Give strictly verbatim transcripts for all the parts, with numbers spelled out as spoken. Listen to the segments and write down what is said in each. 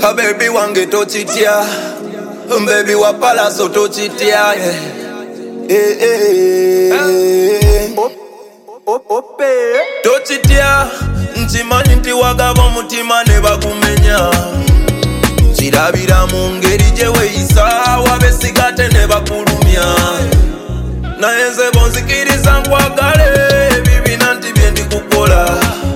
A baby wange tochitya, baby wapala so tochitya, yeah. Eh eh. Tochitya, nchimanyi nti wagaba mutima ne bakumenya. Chirabira mu ngeri gye weeyisa wabesigate ne bakulumya. Naye nze bonzikiriza nkwagale bibina nti bye ndikukola.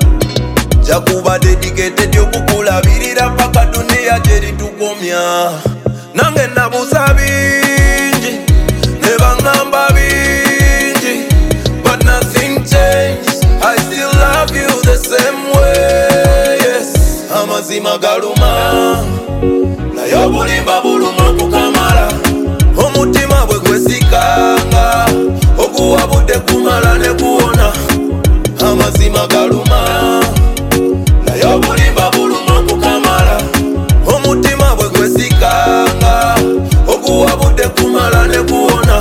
Jakuba dedicated okukulabirira paka dunia gye litukomya. Nange nabuuza bingi ne baŋŋamba bingi, but nothing changed. I still love you the same way, yes. Amazima galuma naye obulimba buluma kukamala. Omutima bwe gwesikanga okuwabudde kumala ne kuwona. Amazima galuma naye obulimba buluma kukamala. Omutima bwe gwesikanga okuwabudde kumala ne kuwona.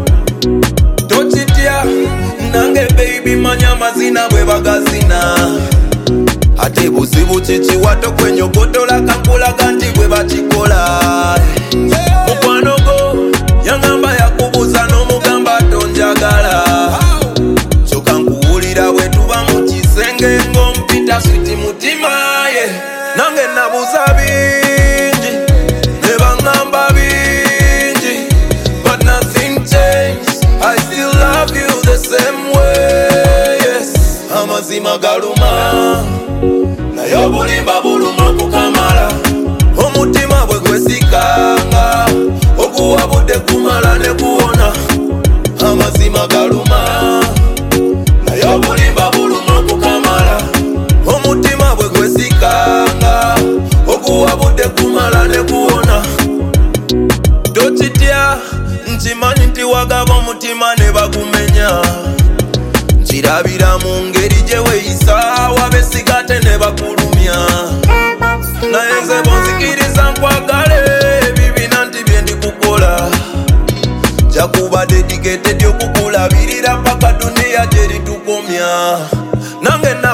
Tochitya nange baby manya amazina bwe bagazina. Ate buzibu kikiwato kwenyogodola kankulaga nti bwe bakikola. Mukwano go yaŋŋamba yakubuuza n'omugamba tonjagala. Kyokka nkuwulira bwe tuba mu kisenge ng'ompita switi mutima ye. Nange nabuuza bingi ne baŋŋamba bingi, but nothing changed. I still love you the same way, yes. Amazima galuma naye obulimba buluma kukamala. Omutima bwe gwesikanga okuwabudde kumala ne kuwona. Amazima galuma naye obulimba buluma kukamala. Omutima bwe gwesikanga okuwabudde kumala ne kuwona. Tochitya, nkimanyi nti wagaba omutima ne bagumenya. Kirabira mu ngeri gye weeyisa wabesigate ne bakulumya. Naye nze bonzikiriza nkwagale bibina nti bye ndikukola. Jakuba dedicated okukulabirira paka dunia gye litukomya. Nange